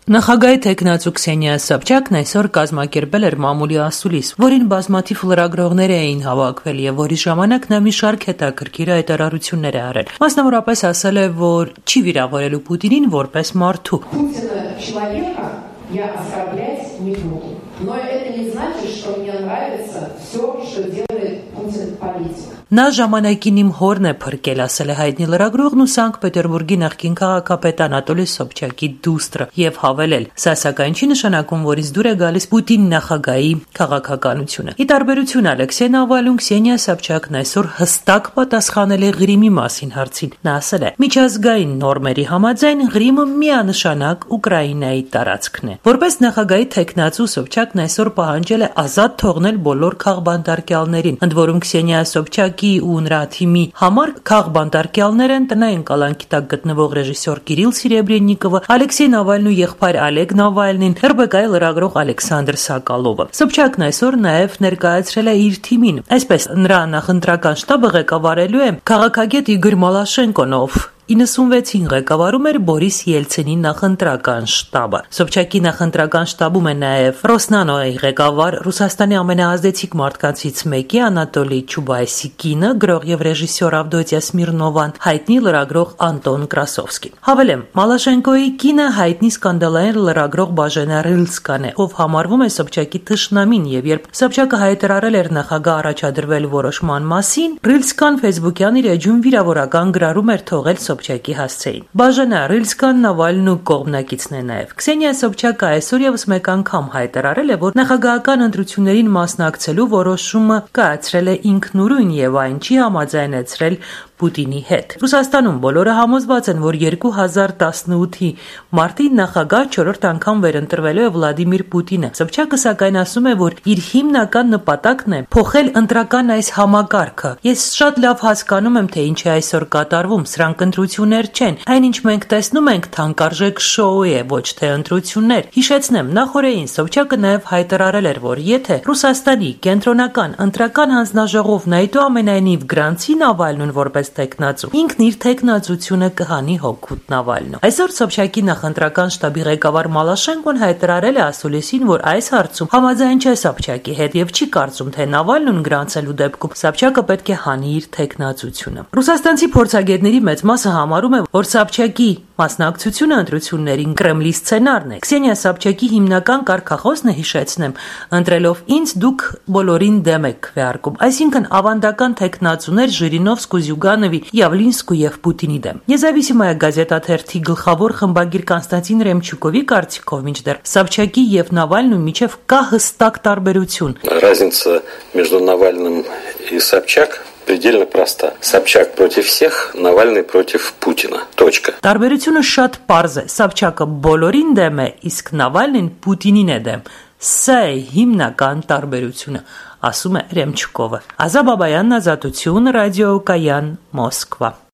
Նախագահի թեկնածու Քսենիա Սոբչակն այսօր կազմակերպել էր մամուլի ասուլիս, որին բազմաթիվ լրագրողներ էին հավաքվել եւ որի ժամանակ նա մի շարք հետաքրքիր հայտարարություններ է արել։ Մասնավորապես ասել է, որ չի վիրավորելու Պուտինին որպես մարդու։ Я оскорблять не буду. Но это не значит, что мне нравится все, что делает Путин политик. Նա ժամանակին իմ հորն է փրկել, ասել է հայտնի լրագրողն ու Սանկտ Պետերբուրգի նախկին քաղաքապետ Անատոլի Սոբչակի դուստրը եւ հավելել. Սա սակայն չի նշանակում, որ ինձ դուր է գալիս Պուտին նախագահի քաղաքականությունը։ Ի տարբերություն Ալեքսեյ Նավալնու, Քսենիա Սոբչակն այսօր հստակ պատասխանել է Ղրիմի մասին հարցին։ Նա ասել է. միջազգային նորմերի համաձայն Ղրիմը միանշանակ Ուկրաինայի տարածքն է։ Որպես նախագահի թեկնածու Սոբչակն այսօր պահանջել է ազատ թողնել բոլոր քաղբանտարկյալներին, ընդ որում Քսենիա Սոբչակի ու նրա թիմի համար քաղբանտարկյալներ են տնային կալանքի տակ գտնվող ռեժիսոր Կիրիլ Սիրեբրեննիկովը, Ալեքսեյ Նավալնու եղբայր Օլեգ Նավալնին, ՌԲԿ-ի լրագրող Ալեքսանդր Սակալովը։ Սոբչակն այսօր նաև ներկայացրել է իր թիմին։ Այսպես նրա նախընտրական շտաբը ղեկավարելու է քաղաքագետ Իգոր Մալաշենկոն, ով 96-ին ղեկավարում էր Բորիս Ելցինի նախընտրական շտաբը։ Սոբչակի նախընտրական շտաբում է նաև Ռոսնանոյի ղեկավար Ռուսաստանի ամենաազդեցիկ մարդկանցից մեկի Անատոլի Չուբայսի կինը, գրող եւ ռեժիսոր Ավդոտիա Սմիրնովան, հայտնի լրագրող Անտոն Կրասովսկին։ Հավելեմ, Մալաշենկոյի կինը հայտնի սկանդալային լրագրող Բաժենա Ռիլսկան է, ով համարվում է Սոբչակի թշնամին, եւ երբ Սոբչակը հայտարարել էր նախագահ առաջադրվելու որոշման մասին, Ռիլսկան Facebook-յան իր էջում վիրավորական գրառում էր թողել Սոբչակի հասցեին։ Բաժենա Ռիլսկան Նավալնու կողմնակիցն է նաև։ Քսենիա Սոբչակը այսօր եւս մեկ անգամ հայտարարել է, որ նախագահական ընտրություններին մասնակցելու որոշումը կայացրել է ինքնուրույն եւ այն չի համաձայնեցրել Պուտինի հետ։ Ռուսաստանում բոլորը համոզված են, որ 2018-ի մարտին նախագահ 4-րդ անգամ վերընտրվելու է Վլադիմիր Պուտինը։ Սոբչակը սակայն ասում է, որ իր հիմնական նպատակն է փոխել ընտրական այս համակարգը։ Ես շատ լավ հասկանում եմ, թե ինչ է այսօր կատարվում, սրանք ընտրություններ չեն։ Այնինչ մենք տեսնում ենք թանկարժեք շոու է, ոչ թե ընտրություններ։ Հիշեցնեմ, նախորդին Սոբչակը նաև հայտարարել էր, որ եթե Ռուսաստանի կենտրոնական ընտրական հանձնաժողովն այդուամենայնիվ գրանցի Նավալնուն որպես թեկնածու, ինքն իր թեկնածությունը կհանի հօգուտ Նավալնու։ Այսօր Սոբչակի նախընտրական շտաբի ղեկավար Մալաշենկոն հայտարարել է ասուլիսին, որ այս հարցում համաձայն չէ Սոբչակի հետ եւ չի կարծում, թե Նավալնուն գրանցելու դեպքում Սոբչակը պետք է հանի իր թեկնածությունը։ Ռուսաստանցի փորձագետների մեծ մասը համարում է, որ Սոբչակի մասնակցությունը ընտրություններին Կրեմլի սցենարն է։ Քսենիա Սոբչակի հիմնական կարգախոսն է, հիշեցնեմ, ընտրելով ինձ դուք բոլորին դեմ եք քվեարկում, այսինքն ավանդական թեկնածուներ Ժիրինովսկու, Զյուգանովի, Յավլինսկու եւ Պուտինի դեմ։ Независимая газета թերթի գլխավոր խմբագիր Կոնստանտին Ռեմչուկովի կարծիքով մինչդեռ Սոբչակի եւ Նավալնու միջև կա հստակ տարբերություն։ Разница между Навальным и Собчак предельно проста. Собчак против всех, Навальный против Путина. Точка. Տարբերությունը շատ պարզ է։ Սոբչակը բոլորին դեմ է, իսկ Նավալնին Պուտինին է դեմ։ Սա է հիմնական տարբերությունը, ասում է Ռեմչուկովը։ Ազա Բաբայանն, Ազատություն, ռադիո Կայան, Մոսկվա։